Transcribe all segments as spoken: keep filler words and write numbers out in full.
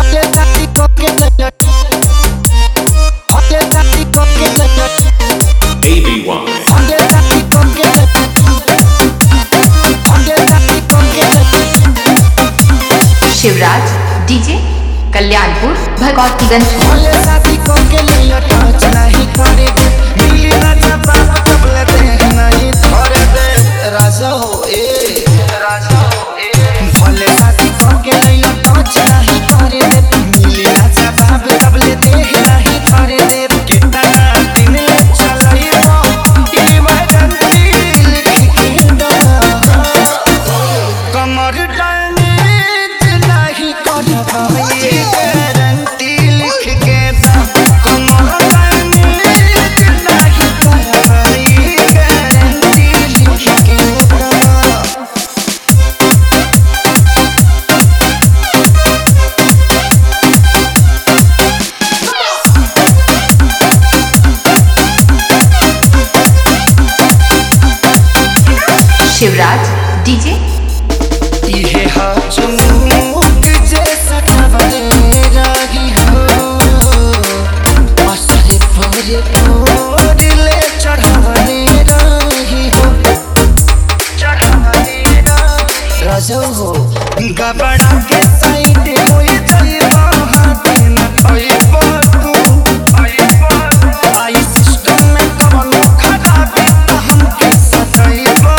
A B Y Shivraj DJ Kalyanpur Bhagwatiganj. राजा हो ए राजा हो ए भले साथी के लइला टच नहीं करे दे मिली राजा बाब डबले दे नहीं करे दे कितना दिन चलई बो इमरजेंसी लिख के दो कमर डैमेज नहीं कर पाए गारंटी लिख के दो कमर डैमेज नहीं कर पाए गारंटी लिख के दो। शिवराज डीजे ये चुमुक जैसा खबरे रागी हो असरे भोरे भोरले चढ़ाने रागी हो चढ़ाने राजो हो गबड़ा के साइड होई जाइबा हाथ न होइबा तू आई सिस्टम में कवन खराबी हम के सताइबा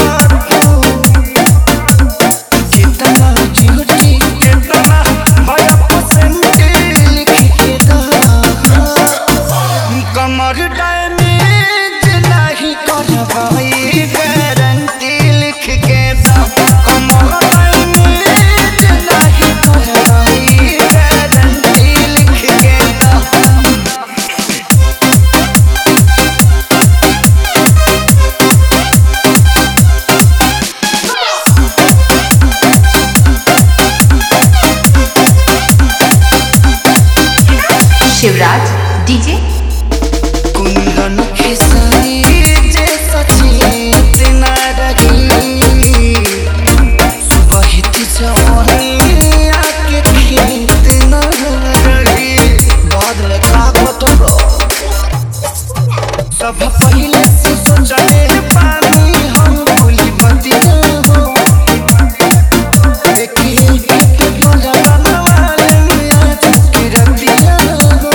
कमर डैमेज नहीं कर पाई गारंटी लिख के दो कमर डैमेज नहीं कर पाई गारंटी लिख के दो। शिवराज डीजे कुंदन खेसारी जैसा चेत न रही सुबहित जवानी आके खेत न रही बाद में खाबत रो सब पहले से सोचले पानी हम भूली बतिया हो देखिए के बड़ा बनवाले आज की रतिया हो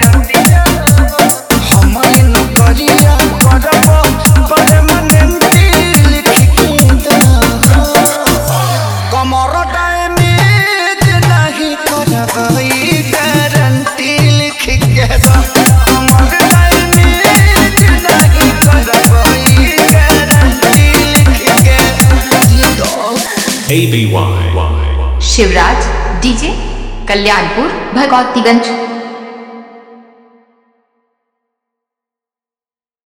हमारे नौकरिया करबो परमानेंट लिख के दो कमर डैमेज नहीं करबई गारंटी लिख के दो कमर डैमेज नहीं करबई गारंटी लिख के दो। A B Y Shivraj DJ Kalyanpur Bhagwatiganj.